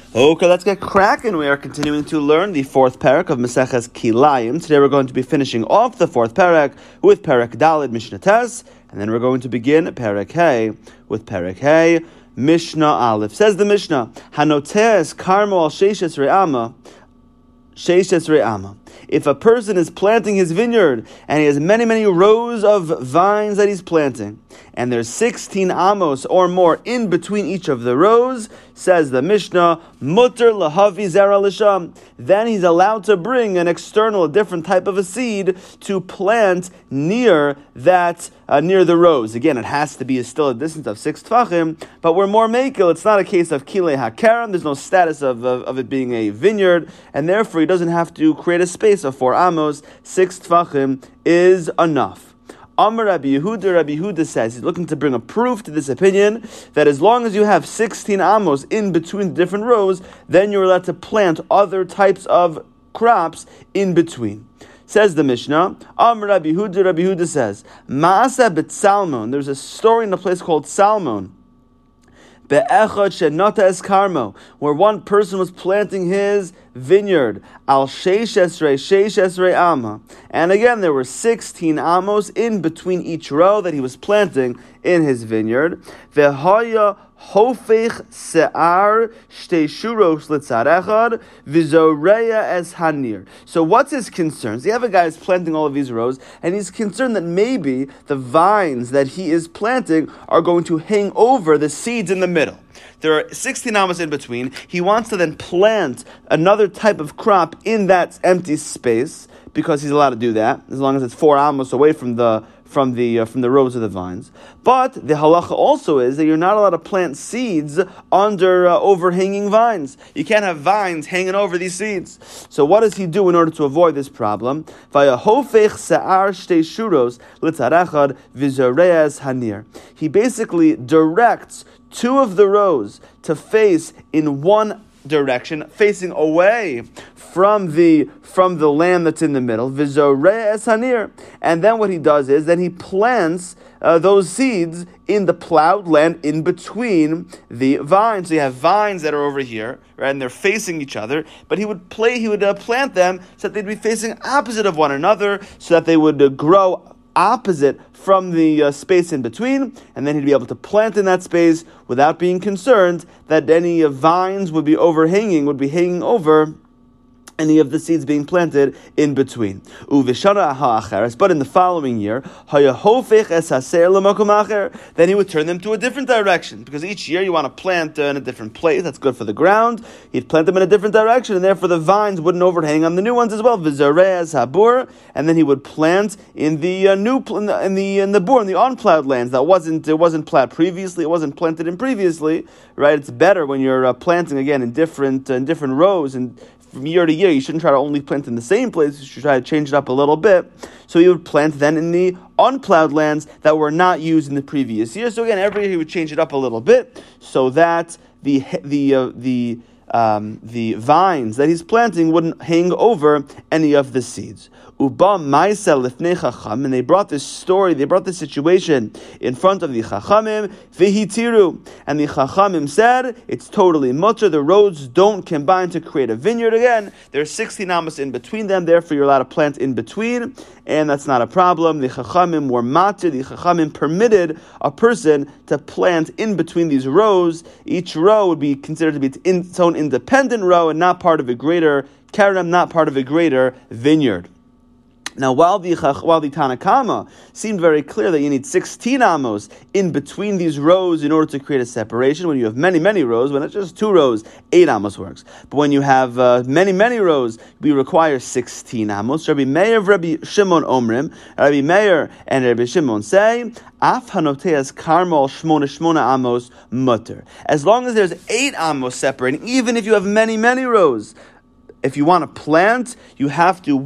Okay, let's get cracking. We are continuing to learn the fourth parak of Maseches Kilayim. Today we're going to be finishing off the fourth parak with Parak Daled Mishnah Tes, and then we're going to begin Parak Hey with Parak Hey Mishnah Aleph. Says the Mishnah, Hanotes Karmo al Sheishes Re'ama. If a person is planting his vineyard and he has many, many rows of vines that he's planting, and there's 16 amos or more in between each of the rows, says the Mishnah, Mutter lahavi zera lisham. Then he's allowed to bring an external, a different type of a seed to plant near that, near the rows. Again, it has to be still a distance of 6 tfachim, but we're more makel. It's not a case of kilei hakaram. There's no status of it being a vineyard, and therefore he doesn't have to create a space of 4 amos. 6 tfachim is enough. Amar Rabbi Yehuda says, he's looking to bring a proof to this opinion, that as long as you have 16 amos in between the different rows, then you're allowed to plant other types of crops in between. Says the Mishnah, Amar Rabbi Yehuda says, Maasa bet Salmon, there's a story in a place called Salmon, Be'echad shenata es karmo, where one person was planting his vineyard, al sheish esrei ama, and again there were 16 amos in between each row that he was planting in his vineyard. V'haya hofech se'ar shtei shuros litzarechad v'zoreya es hanir. So what's his concerns? You have a guy who's planting all of these rows, and he's concerned that maybe the vines that he is planting are going to hang over the seeds in the middle. There are 16 amos in between. He wants to then plant another type of crop in that empty space, because he's allowed to do that as long as it's 4 amos away from the rows of the vines. But the halacha also is that you're not allowed to plant seeds under overhanging vines. You can't have vines hanging over these seeds. So what does he do in order to avoid this problem? He basically directs 2 of the rows to face in one direction, facing away from the land that's in the middle, and then what he does is then he plants those seeds in the plowed land in between the vines. So you have vines that are over here, right, and they're facing each other, but he would plant them so that they'd be facing opposite of one another, so that they would grow opposite from the space in between, and then he'd be able to plant in that space without being concerned that any vines would be hanging over any of the seeds being planted in between. But in the following year, then he would turn them to a different direction, because each year you want to plant in a different place. That's good for the ground. He'd plant them in a different direction, and therefore the vines wouldn't overhang on the new ones as well. And then he would plant in the unplowed lands that wasn't plowed previously. It wasn't planted in previously, right? It's better when you're planting again in different rows, and from year to year, you shouldn't try to only plant in the same place. You should try to change it up a little bit. So he would plant then in the unplowed lands that were not used in the previous year. So again, every year he would change it up a little bit, so that the vines that he's planting wouldn't hang over any of the seeds. Uba Maisa Lifnei Chacham, and they brought this situation in front of the Chachamim, Vihitiru, and the Chachamim said, it's totally mutter, the roads don't combine to create a vineyard again. There's 16 amos in between them, therefore you're allowed to plant in between, and that's not a problem. The Chachamim were matir, the Chachamim permitted a person to plant in between these rows. Each row would be considered to be its own independent row and not part of a greater karam, not part of a greater vineyard. Now, while the Tanakama seemed very clear that you need 16 amos in between these rows in order to create a separation, when you have many, many rows, when it's just 2 rows, 8 amos works. But when you have many, many rows, we require 16 amos. Rabbi Meir and Rabbi Shimon Omrim, Rabbi Meir and Rabbi Shimon say, Af hanoteas karmol shmona amos mutter. As long as there's 8 amos separating, even if you have many, many rows, if you want to plant, you have to wait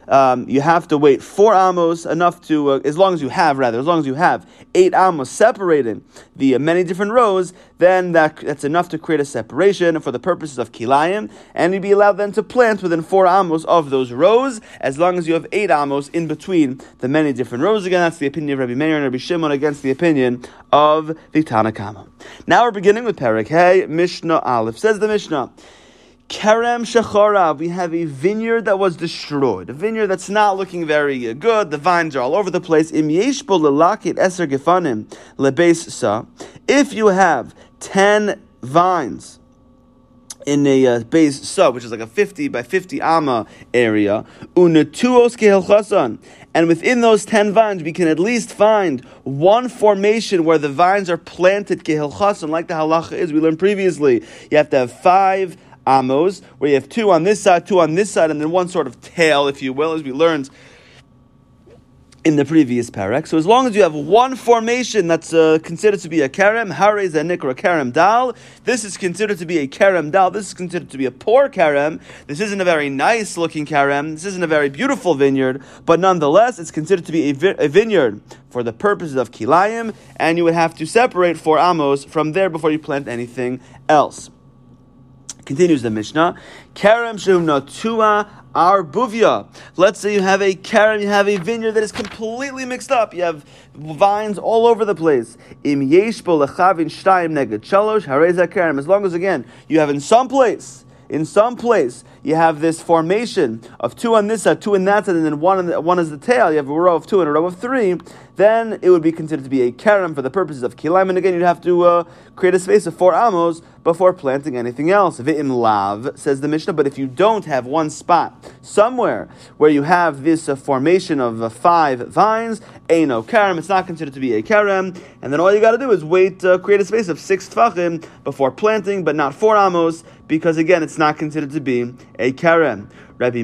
you have to wait 4 amos, enough to, as long as you have 8 amos separating the many different rows, then that's enough to create a separation for the purposes of kilayim, and you'd be allowed then to plant within 4 amos of those rows, as long as you have 8 amos in between the many different rows. Again, that's the opinion of Rabbi Meir and Rabbi Shimon against the opinion of the Tana Kama. Now we're beginning with Perek Hey, Mishnah Aleph. Says the Mishnah, Kerem Shecharav, we have a vineyard that was destroyed, a vineyard that's not looking very good, the vines are all over the place. Im yesh bo lelakit eser gefanim lebeis sa, if you have 10 vines in a base sub, which is like a 50 by 50 amma area, unetuos kehelchasan, and within those 10 vines, we can at least find one formation where the vines are planted kehelchasan, like the halacha is. We learned previously, you have to have 5 amos, where you have 2 on this side, 2 on this side, and then one sort of tail, if you will, as we learned in the previous parak. So as long as you have one formation that's considered to be a kerem, harei zenikra kerem dal, this is considered to be a kerem dal, this is considered to be a poor kerem, this isn't a very nice looking kerem, this isn't a very beautiful vineyard, but nonetheless it's considered to be a vineyard for the purposes of kilayim, and you would have to separate 4 amos from there before you plant anything else. Continues the Mishnah, kerem shehu arbuvia. Let's say you have a kerem, you have a vineyard that is completely mixed up. You have vines all over the place. Im yesh bo lechavin shtayim neged shalosh harei zeh kerem. As long as, again, you have in some place, you have this formation of 2 on this side, 2 on that side, and then one is the tail. You have a row of 2 and a row of 3. Then it would be considered to be a kerem for the purposes of kilayim. And again, you'd have to create a space of 4 amos before planting anything else. V'im lav, says the Mishnah, but if you don't have one spot somewhere where you have this formation of 5 vines, eino kerem, it's not considered to be a kerem. And then all you got to do is wait, create a space of 6 tfachim before planting, but not 4 amos, because again, it's not considered to be a kerem. Rabbi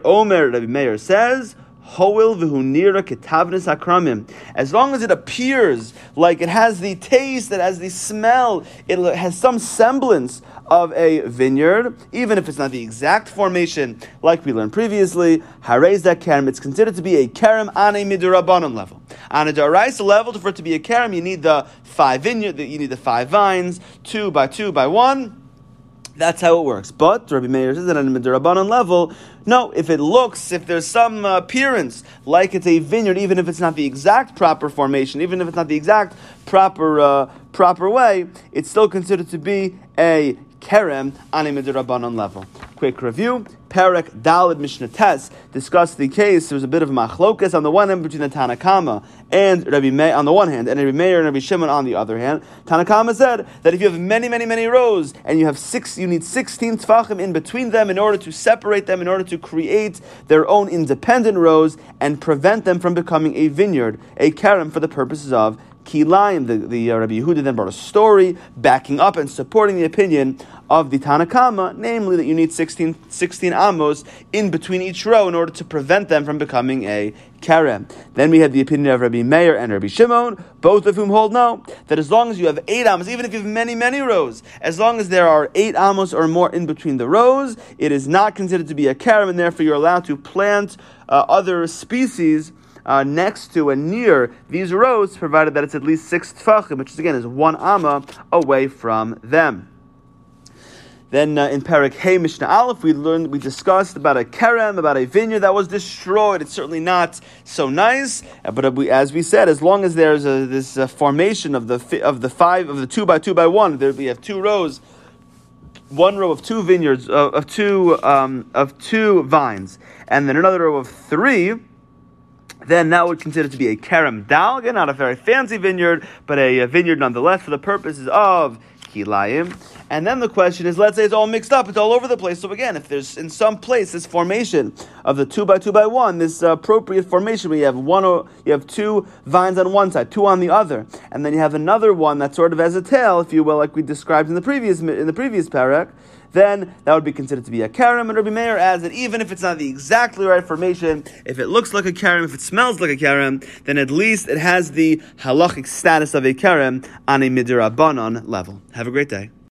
Meir says, Hoil v'hunira ketavnis hakramim. As long as it appears like it has the taste, it has the smell, it has some semblance of a vineyard, even if it's not the exact formation like we learned previously, harei zeh kerem, it's considered to be a kerem on a midurabanan level. On a daraisa level, for it to be a kerem, you need the 5 vines, 2 by 2 by 1. That's how it works. But Rabbi Meir says that on a midurabanan level, no, if there's some appearance like it's a vineyard, even if it's not the exact proper formation, even if it's not the exact proper way, it's still considered to be a kerem on a midurabanan level. Quick review. Perek Daled Mishnah Tes discussed the case. There was a bit of a machlokas on the one hand between the Tana Kama and Rabbi Meir on the one hand, and Rabbi Meir and Rabbi Shimon on the other hand. Tana Kama said that if you have many rows and you need 16 tfachim in between them in order to separate them, in order to create their own independent rows and prevent them from becoming a vineyard, a kerem for the purposes of kilayim. The Rabbi Yehuda then brought a story backing up and supporting the opinion of the Tana Kama, namely that you need 16 amos in between each row in order to prevent them from becoming a kerem. Then we have the opinion of Rabbi Meir and Rabbi Shimon, both of whom hold no, that as long as you have 8 amos, even if you have many rows, as long as there are 8 amos or more in between the rows, it is not considered to be a kerem, and therefore you're allowed to plant other species next to and near these rows, provided that it's at least 6 tfachim, which again is 1 amma away from them. Then in Perek Hey Mishnah Aleph, we discussed about a kerem, about a vineyard that was destroyed. It's certainly not so nice, but as we said, as long as there's this formation of the 2 by 2 by 1, we have 2 rows, 1 row of 2 vineyards of two vines, and then another row of 3. Then that would consider to be a kerem dal, again, not a very fancy vineyard, but a vineyard nonetheless for the purposes of kilayim. And then the question is, let's say it's all mixed up, it's all over the place. So again, if there's in some place this formation of the 2 by 2 by 1, this appropriate formation where you have 2 vines on one side, 2 on the other, and then you have another one that sort of has a tail, if you will, like we described in the previous parak, then that would be considered to be a kerem. And Rabbi Meir adds that even if it's not the exactly right formation, if it looks like a kerem, if it smells like a kerem, then at least it has the halachic status of a kerem on a midirabanan level. Have a great day.